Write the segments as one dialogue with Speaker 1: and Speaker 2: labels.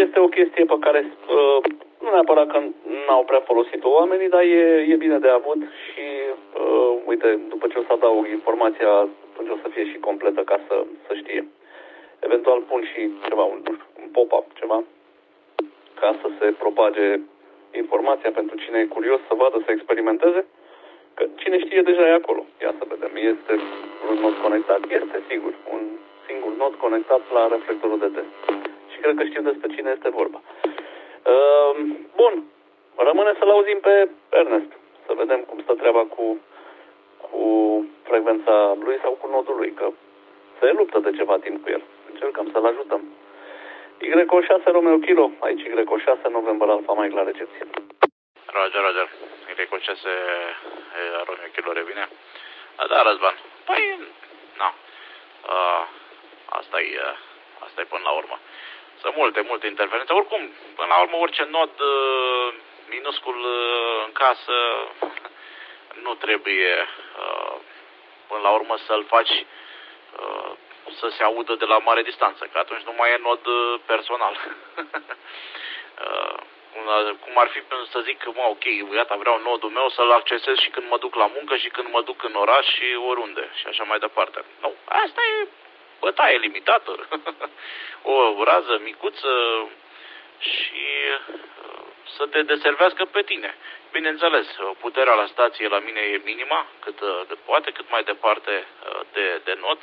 Speaker 1: este o chestie pe care nu neapărat că n-au prea folosit-o oamenii, dar e bine de avut și uite, după ce o să adaug informația, atunci o să fie și completă ca să știe. Eventual pun și ceva, un pop-up, ceva, ca să se propage informația pentru cine e curios să vadă, să experimenteze. Că cine știe deja e acolo. Ia să vedem. Este un nod conectat. Este, sigur, un singur nod conectat la reflectorul de test. Și cred că știu despre cine este vorba. Bun. Rămâne să-l auzim pe Ernest. Să vedem cum stă treaba cu frecvența lui sau cu nodul lui. Că se luptă de ceva timp cu el. Încercăm să-l ajutăm. Y6 Romeo Kilo. Aici Y6 November Alpha Mike la recepție.
Speaker 2: Roger. Y6 Romeo Kilo revine. Da, Răzvan. Păi, na. Asta e până la urmă. Sunt multe interferențe. Oricum, până la urmă, orice nod minuscul în casă nu trebuie până la urmă să-l faci să se audă de la mare distanță, că atunci nu mai e nod personal. Cum ar fi să zic, ok, iată, vreau nodul meu să-l accesez și când mă duc la muncă și când mă duc în oraș și oriunde și așa mai departe. Nu, asta e bătaie limitată. O rază micuță și să te deservească pe tine. Bineînțeles, puterea la stație la mine e minima, cât poate, cât mai departe de nod.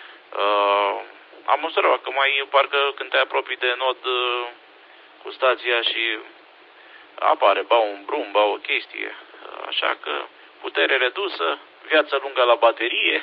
Speaker 2: Am observat că parcă când te apropii de nod cu stația și apare ba un brum, ba o chestie. Așa că putere redusă, viață lungă la baterie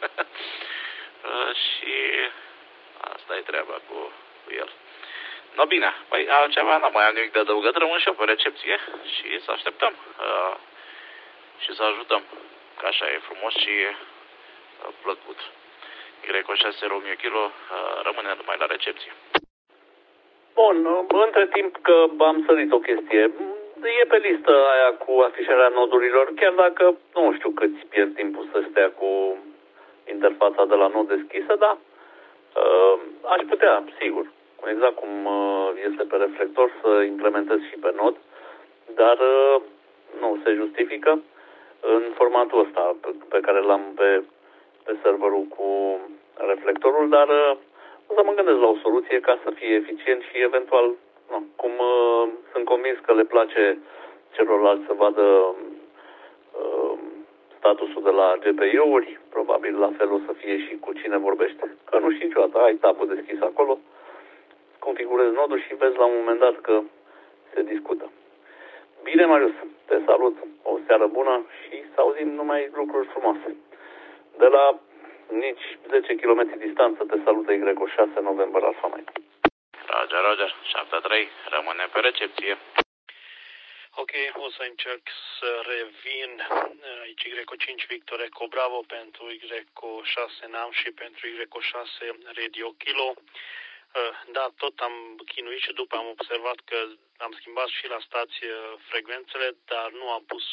Speaker 2: și asta e treaba cu el. No bine, păi altceva n-am mai am nimic de adăugat, rămân și eu pe recepție și să așteptăm și să ajutăm, că așa e frumos și plăcut. Y6 Romeo Kilo rămâne numai la recepție.
Speaker 1: Bun, între timp că am sărit o chestie, e pe listă aia cu afișarea nodurilor, chiar dacă nu știu câți pierd timpul să stea cu interfața de la nod deschisă, dar aș putea, sigur, exact cum este pe reflector, să implementez și pe nod, dar nu se justifică în formatul ăsta pe care l-am pe serverul cu reflectorul, dar o să mă gândesc la o soluție ca să fie eficient și eventual, cum sunt convins că le place celorlalți să vadă statusul de la GPU-uri, probabil la fel o să fie și cu cine vorbește. Că nu știi niciodată, ai tabul deschis acolo, configurezi nodul și vezi la un moment dat că se discută. Bine, Marius, te salut, o seară bună și să auzim numai lucruri frumoase. De la nici 10 km distanță te salută Y6 November Alpha Mike.
Speaker 2: Roger, 73, rămâne pe recepție.
Speaker 3: Ok, o să încerc să revin aici Y5 Victor Eco Bravo pentru Y6 NAM și pentru Y6 Radio Kilo. Da, tot am chinuit și după am observat că am schimbat și la stație frecvențele, dar nu am pus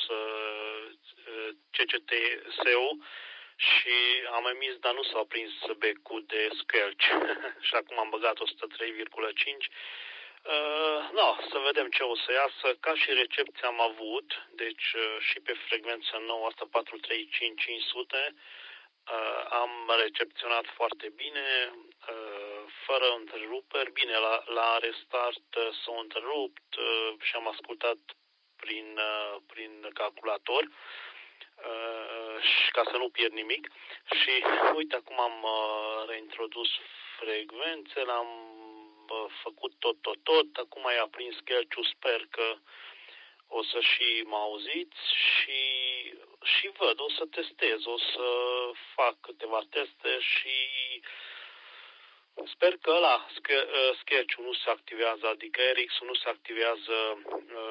Speaker 3: CCTS-ul și am emis, dar nu s-a prins becul de squelch și acum am băgat 103,5. Să vedem ce o să iasă. Ca și recepție am avut, deci și pe frecvență nouă, asta 435-500, am recepționat foarte bine, fără întreruperi. Bine, la restart s-a întrerupt și am ascultat prin calculator și ca să nu pierd nimic. Și uite, acum am reintrodus frecvențele, am făcut tot. Acum i-a prins Skelciu, sper că o să și mă auziți și văd, o să testez, o să fac câteva teste și sper că Skelciu nu se activează, adică RX-ul nu se activează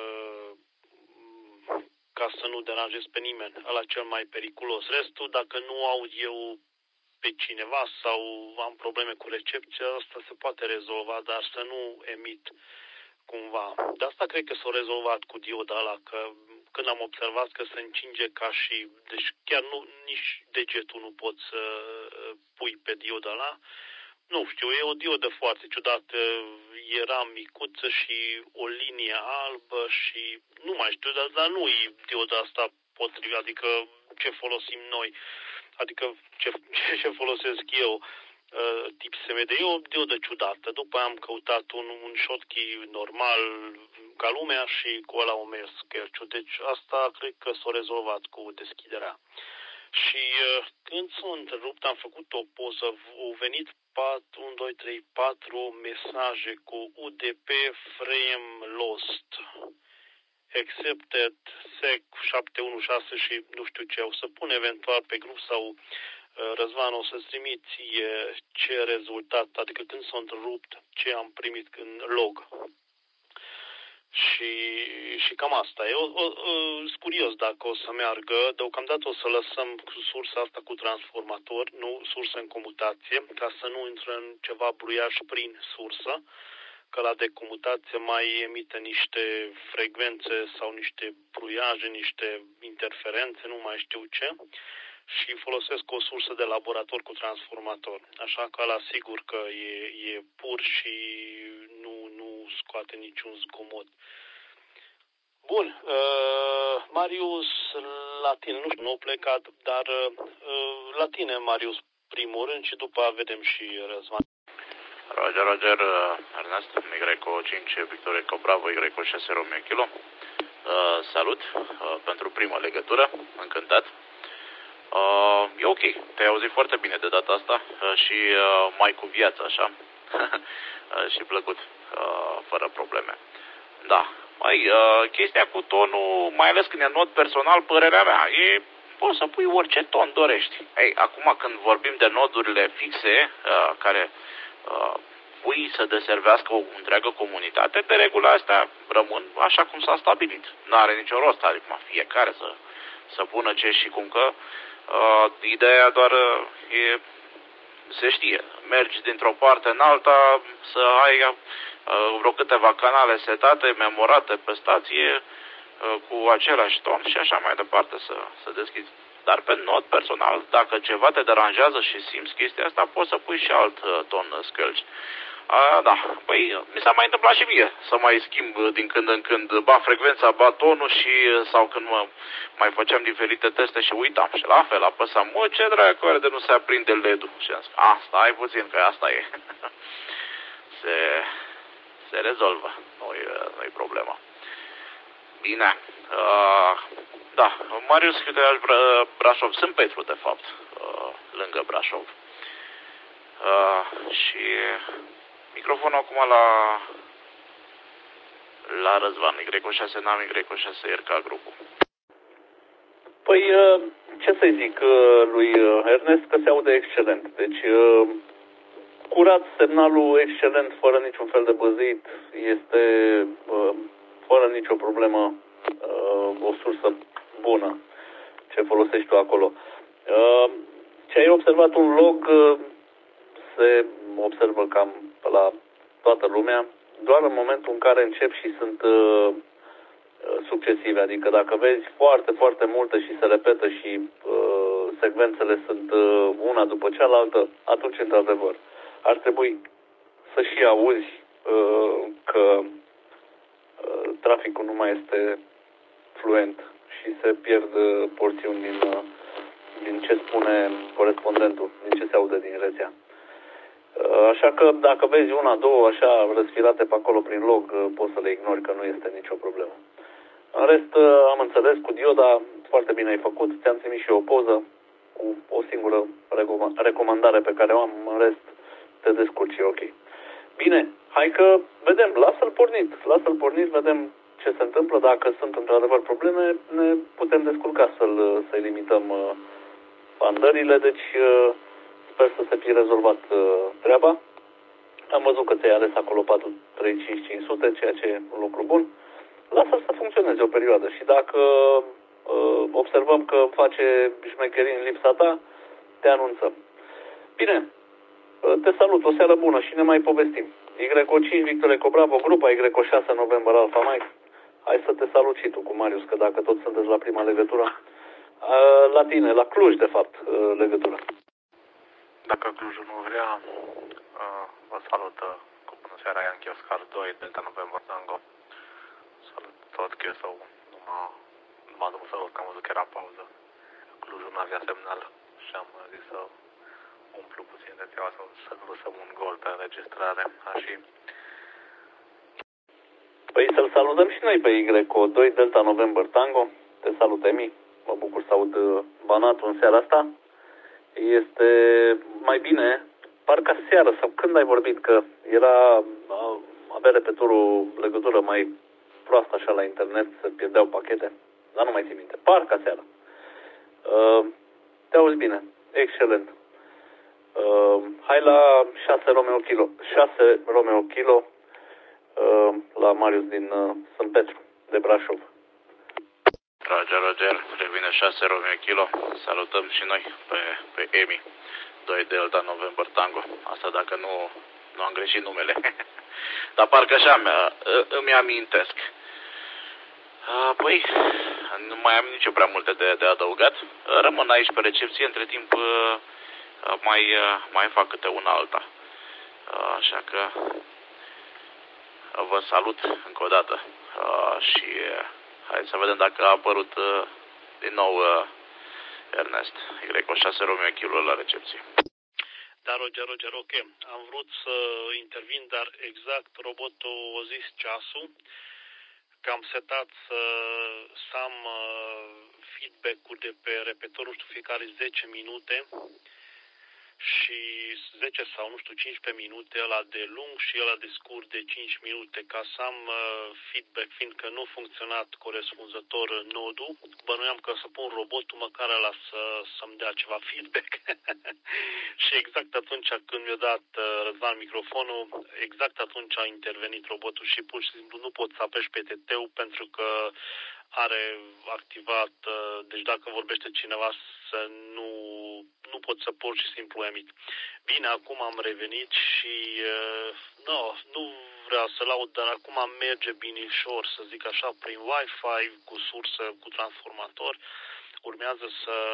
Speaker 3: ca să nu deranjez pe nimeni, ăla cel mai periculos. Restul, dacă nu aud eu pe cineva sau am probleme cu recepția, asta se poate rezolva, dar să nu emit cumva. De asta cred că s-a rezolvat cu dioda ăla, că când am observat că se încinge ca și... Deci chiar nici degetul nu poți să pui pe dioda ăla, nu știu, e o diodă foarte ciudată, era micuță și o linie albă și nu mai știu, dar nu e dioda asta potrivit, adică ce folosim noi, adică ce folosesc eu, tip SMD, e o diodă ciudată. După aia am căutat un Schottky normal ca lumea și cu ăla o mers schelciu. Deci asta cred că s-a rezolvat cu deschiderea. Și când s-a întrerupt, am făcut o poză, au venit 1, 2, 3, 4 mesaje cu UDP frame lost, accepted SEC 716 și nu știu ce. O să pun eventual pe grup sau Răzvan, o să-ți trimiți ce rezultat, adică când s-a întrerupt, ce am primit în log. Și cam asta. Eu sunt curios dacă o să meargă. Deocamdată o să lăsăm sursa asta cu transformator, nu sursă în comutație, ca să nu intră în ceva bruiaș prin sursă, că la decomutație mai emite niște frecvențe sau niște bruiaje, niște interferențe, nu mai știu ce, și folosesc o sursă de laborator cu transformator. Așa că ăla sigur că e pur și nu scoate niciun zgomot. Bun, Marius, la tine, nu știu, nu a plecat, dar la tine, Marius, primul rând și după aia vedem și Răzvan.
Speaker 2: Roger, Ernest, Migreco 5, Victor Eco Bravo, Migreco 6, Romeo Kilo. Salut pentru prima legătură, încântat. E ok, te-ai auzit foarte bine de data asta și mai cu viață, așa, și plăcut, fără probleme. Da, chestia cu tonul, mai ales când e not personal, părerea mea, poți să pui orice ton dorești. Acum când vorbim de nodurile fixe, care pui să deservească o întreagă comunitate, de regulă astea rămân așa cum s-a stabilit. N-are nicio rost, adică fiecare să pună ce și cum, că ideea doar se știe. Mergi dintr-o parte în alta, să ai vreo câteva canale setate, memorate pe stație, cu același ton și așa mai departe să deschizi. Dar pe not personal, dacă ceva te deranjează și simți chestia asta, poți să pui și alt ton scălci. Da, păi mi s-a mai întâmplat și mie să mai schimb din când în când, frecvența, tonul sau când mai făceam diferite teste și uitam. Și la fel apăsam, ce dracu are de nu se aprinde LED-ul. Și am zis, stai puțin că asta e. Se rezolvă, nu-i problema. Bine, da, Marius Câteaș Brașov, sunt Petru de fapt, lângă Brașov. Și microfonul acum la Răzvan, Y6 n-am, Y6 RK grupul.
Speaker 1: Păi, ce să-i zic lui Ernest, că se aude excelent. Deci, curat, semnalul excelent, fără niciun fel de băzit, este fără nicio problemă o sursă bună ce folosești tu acolo. Ce ai observat un log se observă cam la toată lumea, doar în momentul în care încep și sunt succesive, adică dacă vezi foarte, foarte multe și se repetă și secvențele sunt una după cealaltă, atunci, într-adevăr, ar trebui să și auzi că traficul nu mai este fluent și se pierd porțiuni din ce spune corespondentul, din ce se aude din rețea. Așa că dacă vezi una, două, așa, răsfirate pe acolo prin log, poți să le ignori, că nu este nicio problemă. În rest, am înțeles, cu dioda, foarte bine ai făcut, ți-am trimis și eu o poză cu o singură recomandare pe care o am, în rest, te descurci, e ok. Bine, hai că vedem, lasă-l pornit, vedem ce se întâmplă, dacă sunt într-adevăr probleme, ne putem descurca să-i limităm bandările, deci sper să se fie rezolvat treaba. Am văzut că ți-ai ales acolo 435-500, ceea ce e un lucru bun. Lasă-l să funcționeze o perioadă și dacă observăm că face șmecherii în lipsa ta, te anunțăm. Bine, te salut, o seară bună și ne mai povestim. Y5 Victor Eco Bravo, grupa Y6 November Alpha Mike. Hai să te salut și tu cu Marius, că dacă tot sunteți la prima legătură, la tine, la Cluj, de fapt, legătura.
Speaker 4: Dacă Clujul nu vrea,
Speaker 2: Vă salut cu bună seara, Yankee Oscar 2, Delta November Tango. Salut tot QSO. Nu m-am dus să văd că am văzut că era pauză. Clujul nu avea semnal și am zis să umplu puțin de teaua să nu lăsăm un gol pe înregistrare. Și...
Speaker 1: Păi să-l salutăm și noi pe YO 2 Delta November Tango. Te salut, Emi. Mă bucur să aud Banatul în seara asta. Este mai bine, parcă seară sau când ai vorbit că avea repetorul legătură mai proastă așa la internet, se pierdeau pachete, dar nu mai țin minte. Parcă seară. Te auzi bine. Excelent. Hai la 6 Romeo Kilo. 6 Romeo Kilo la Marius din Sânt Petru, de Brașov.
Speaker 2: Roger, revine 6 Romeo Kilo. Salutăm și noi pe Emi 2 Delta November Tango. Asta dacă nu am greșit numele. Dar parcă așa îmi amintesc. Păi, nu mai am nici eu prea multe de adăugat. Rămân aici pe recepție, între timp mai fac câte una alta. Așa că vă salut încă o dată. Și hai să vedem dacă a apărut din nou Ernest, Y6 Romeo Kilo la recepție.
Speaker 3: Da, Roger, ok. Am vrut să intervin, dar exact robotul a zis ceasul, că am setat să am feedback-ul de pe repetorul, fiecare 10 minute și 10 sau 15 minute, ăla de lung și ăla de scurt de 5 minute, ca să am feedback, fiindcă nu a funcționat corespunzător nodul. Bănuiam că să pun robotul măcar ăla să-mi dea ceva feedback. Și exact atunci când mi-a dat Răzvan microfonul, exact atunci a intervenit robotul și pur și simplu nu pot să apeși pe TT-ul pentru că are activat, deci dacă vorbește cineva să nu pot să pur și simplu emit. Bine, acum am revenit și nu vreau să laud, dar acum merge binișor, să zic așa, prin Wi-Fi, cu sursă, cu transformator. Urmează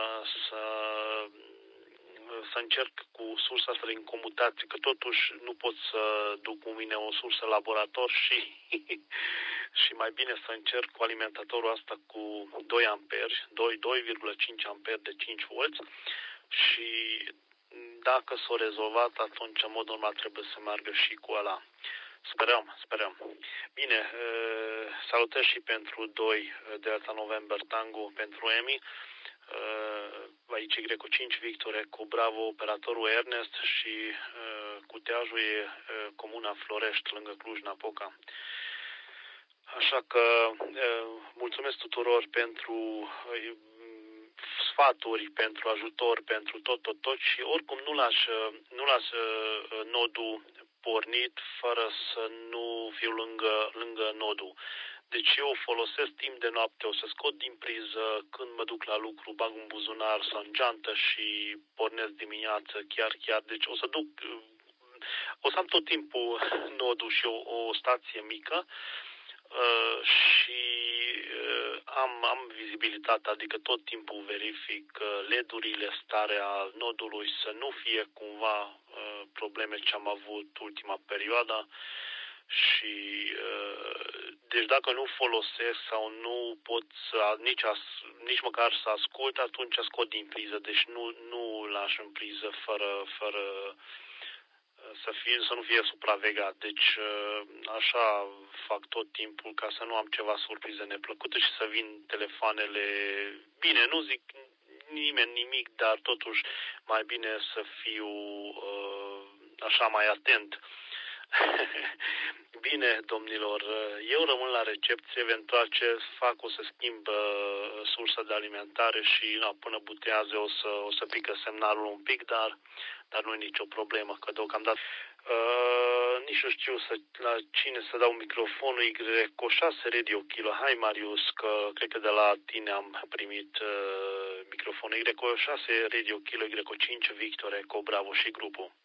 Speaker 3: să încerc cu sursa asta din comutație, că totuși nu pot să duc cu mine o sursă laborator și mai bine să încerc cu alimentatorul asta cu 2 amperi, 2,5 amperi de 5 volți și dacă s-o rezolvat, atunci în mod normal trebuie să meargă și cu ăla. Sperăm. Bine, salutări și pentru 2 Delta November Tango pentru Emi. Aici Y5 Victor cu Bravo, operatorul Ernest și cuteajul e comuna Florești, lângă Cluj-Napoca. Așa că mulțumesc tuturor pentru sfaturi, pentru ajutor, pentru tot și oricum nu las nodul pornit fără să nu fiu lângă nodul. Deci eu folosesc timp de noapte, o să scot din priză, când mă duc la lucru, bag un buzunar sau în geantă și pornesc dimineață, chiar. Deci o să am tot timpul nodul și o stație mică și am vizibilitate, adică tot timpul verific LED-urile, starea nodului, să nu fie cumva probleme ce am avut ultima perioadă. Și deci dacă nu folosesc sau nu pot nici măcar să ascult, atunci scot din priză. Deci nu lași în priză fără să nu fie supravegheat. Deci așa fac tot timpul ca să nu am ceva surprize neplăcute și să vin telefoanele. Bine, nu zic nimeni nimic, dar totuși mai bine să fiu așa mai atent. Bine, domnilor, eu rămân la recepție, eventual ce fac o să schimb sursa de alimentare și până butează o să pică semnalul un pic, dar nu e nicio problemă, că deocamdată nici nu știu la cine să dau microfonul. Y6 Radio Kilo. Hai, Marius, că cred că de la tine am primit microfonul. Y6 Radio Kilo, Y5 Victor, Eco Bravo și grupul.